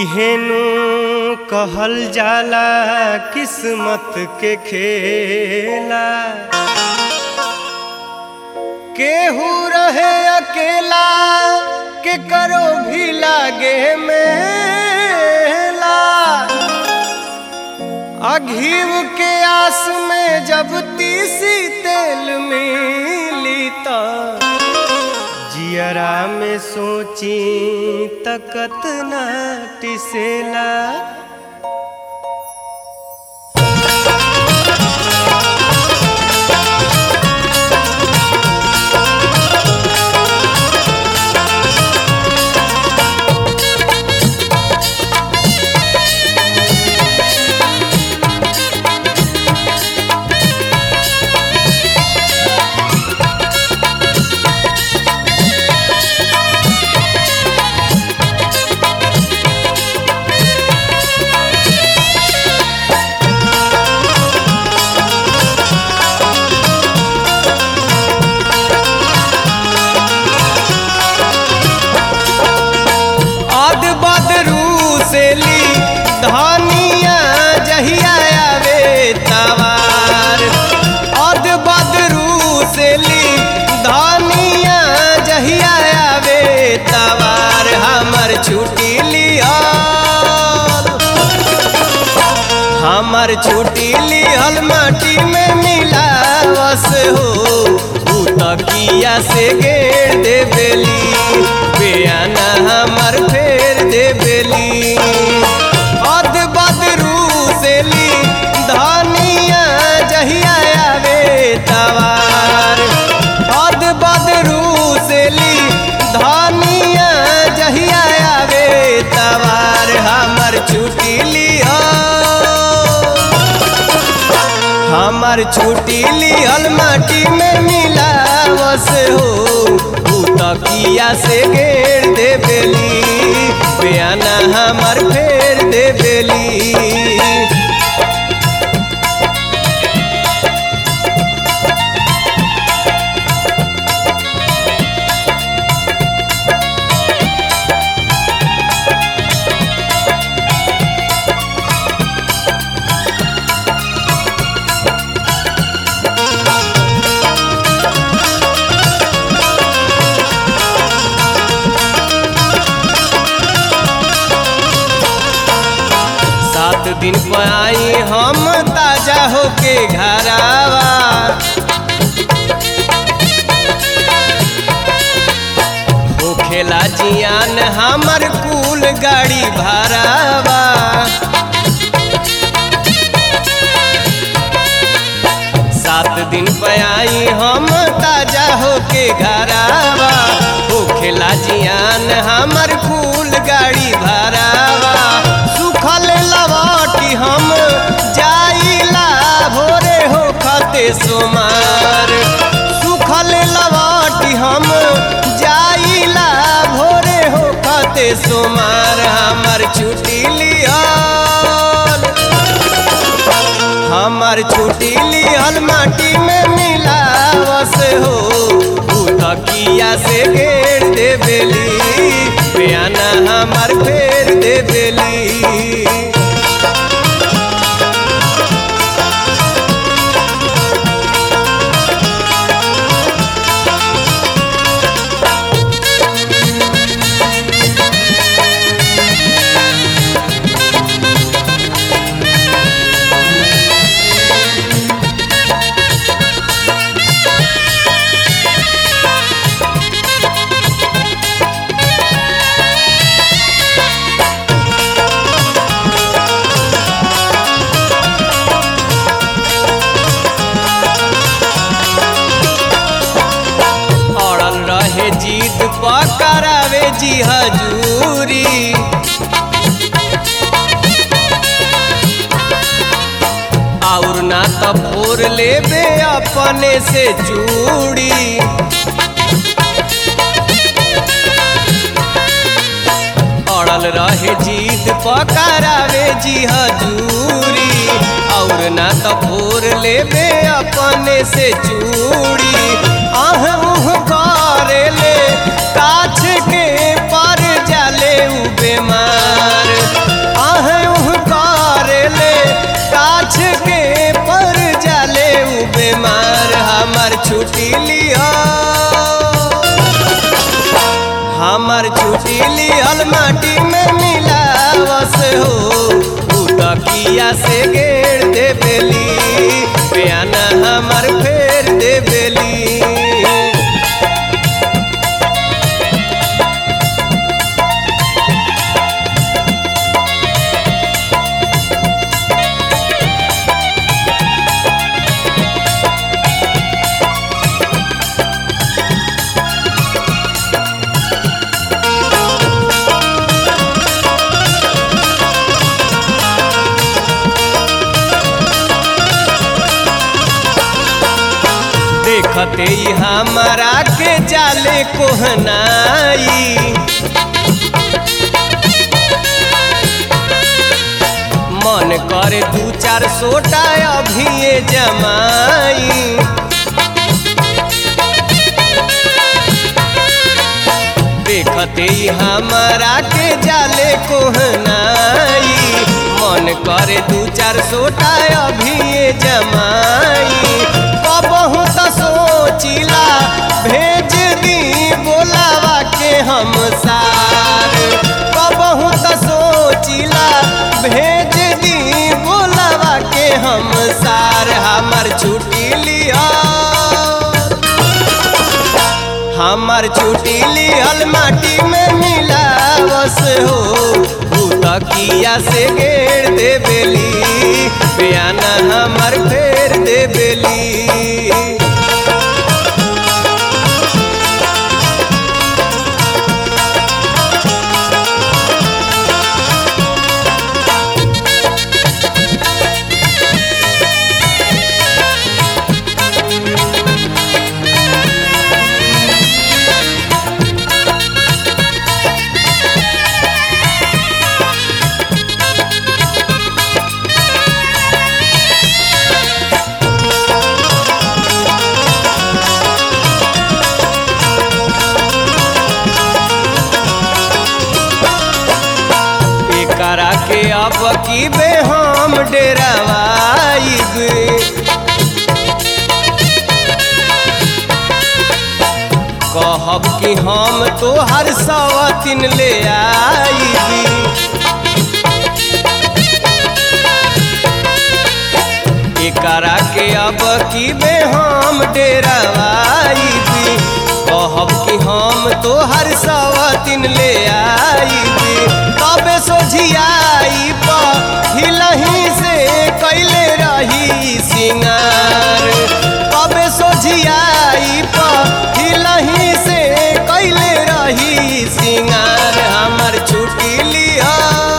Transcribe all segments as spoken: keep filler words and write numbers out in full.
इहेनु कहल जाला किस्मत के खेला। केहू रहे अकेला के करो भी लागे मेला। अघीव के आस में जब तीसी तेल मिली तो जियरा में सोची तकत ना टिसेला। धनिया जहिया आवे तवार अद बदरू से ली धनिया जहिया आवे तवार। हमर छुट्टी लिहल हमर छुट्टी लिहल माटी में मिलावस हो। तकिया से घेर दे बेली बेयाना हमर फेर दे बेली। धनिया जहिया आवे तवार अद बदरू से ली धनिया जहिया आवे तवार। हमर छुट्टी लिहल हमर छुट्टी लिहल माटी में मिलावस हो। तकिया से घेर दे बेली बेयाना हमर फेर दे बेली। सात दिन पर आई हम ताजा होके घरावा। हो खेला जियान हमर कुल गाड़ी भरावा। सात दिन पर आई हम ताजा होके घरावा। हो खेला जियान हमर कुल गाड़ी भरावा। सुखल लवाटी हम जाइला भोरे हो खते सोमार। सुखल लवाटी हम जाइला भोरे हो खते सोमार। हमर छुट्टी लिहल हमर छुट्टी लिहल माटी में मिलावस हो। तकिया से घेर दे बेली बेयाना हमर फेर दे बेली। जीत पकड़ावे जी हजूरी और ना तो फोर लेबे अपने से चूड़ी। अड़ल रहे जीत पकड़ावे जी हजूरी और ना तो फोर लेबे अपने से चूड़ी। आह उह करे ले काछ के पर जाले उ बेमार। हमर छुट्टी लिहल माटी में मिलावस हो तकिया से घेर देबेली बयाना हमर फेर देबेली। देखते ही हमारा के जाले कोहनाई मन करे दू चार सोटा अभी जमाई। देखते ही हमारा के जाले कोहनाई मन करे दू चार सोटा अभी जमाई। कबहू त सोचिला भेज दी बोलावा के हम सार कबहू त सोचिला भेज दी बोलावा के हम सार। हमर छुट्टी लिया हमर छुट्टी लिहल माटी में मिलावस हो तकिया से घेर देबेली बयाना हमर फेर देबेली। करा के अब की बे हम डेरावाइब कहब कि हम तो हर सवतिन ले आईबी। करा के अब की बे हम डेरावाइबी कहब कि हम तो हर सवतिन ले आईबी। तबे सोझियाई हिलही से कैले रही सिंगार तबे सोझियाई हिलही से कैले रही सिंगार। हमर छुट्टी लिया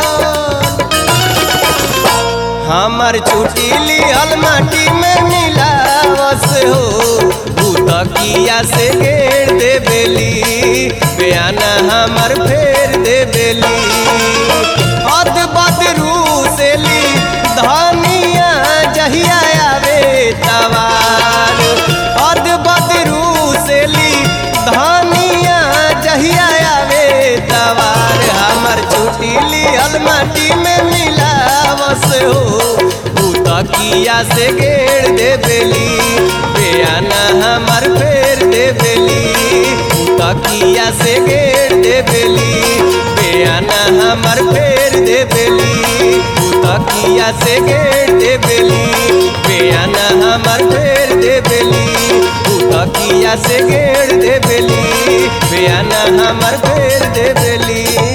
हमर छुट्टी लिहल माटी में मिलावस हो तकिया से घेर देबेली बयाना हमर फेर देबेली। हद बदरू से ली धनिया जहिया आवे तवार हद बदरू से ली धनिया जहिया आवे तवार। हमर छुट्टी लिहल माटी में मिलावस हो तकिया से घेर देबेली बयाना हमर फेर देबेली तकिया से घेर देबेली बयाना हमर फेर देबेली तकिया से घेर देबेली बयाना हमर फेर देबेली तकिया से घेर देबेली बयाना हमर फेर देबेली।